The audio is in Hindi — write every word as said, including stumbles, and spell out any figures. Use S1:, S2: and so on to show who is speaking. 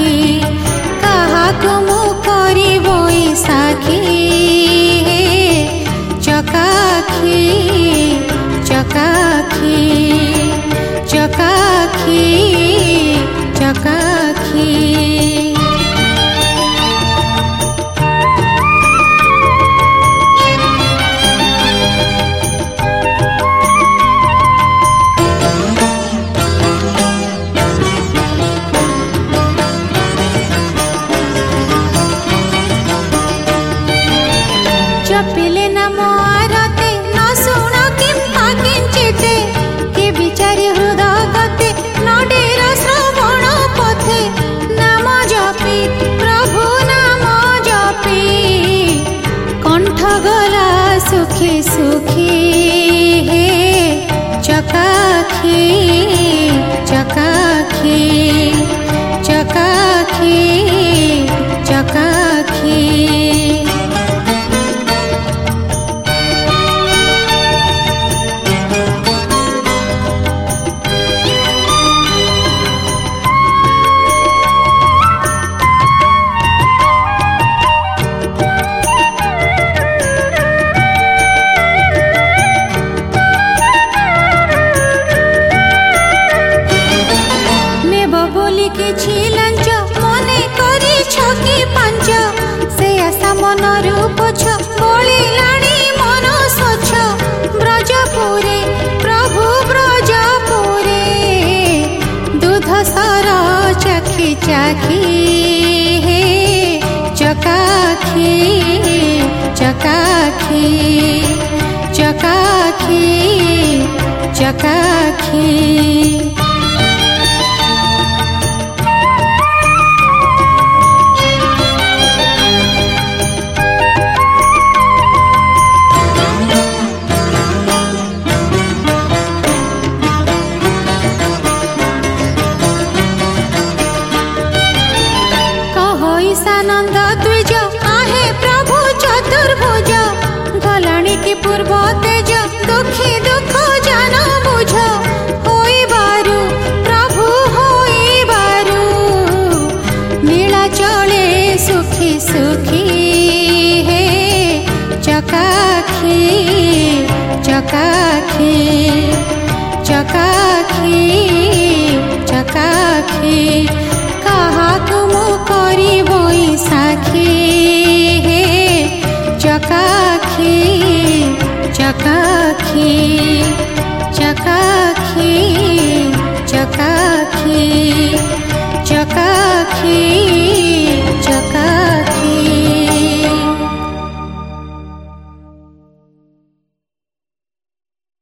S1: काहाकु मु करिबोई साखी चकाखी चकाखी चकाखी चकाखी जपिले न मोरते न सुण किंपा किंचिते के विचारी हृदय गते न डेर श्रवण पथे नाम जपी प्रभु नाम जपी कंठ गला सुखी सुखी हे चकाखी चकाखी चकाखी चकाखी लंच मने करी छकी पांच से आशा मन रूप छ बोलिलाणी मन स्वच्छ ब्रजपुरे प्रभु ब्रजपुरे दूध सर चखी चाखी हे चकाखी चकाखी चकाखी चकाखी नंद द्विज आहे प्रभु चतुर्भुज गलाणी की पूर्व तेज दुखी दुख जान बुझ होई बारू प्रभु होई बारू नीला चले सुखी सुखी हे चकाखी चकाखी चकाखी चकाखी काहाकु मु करिबोई साखी हे चकाखी चकाखी चकाखी चकाखी चकाखी चकाखी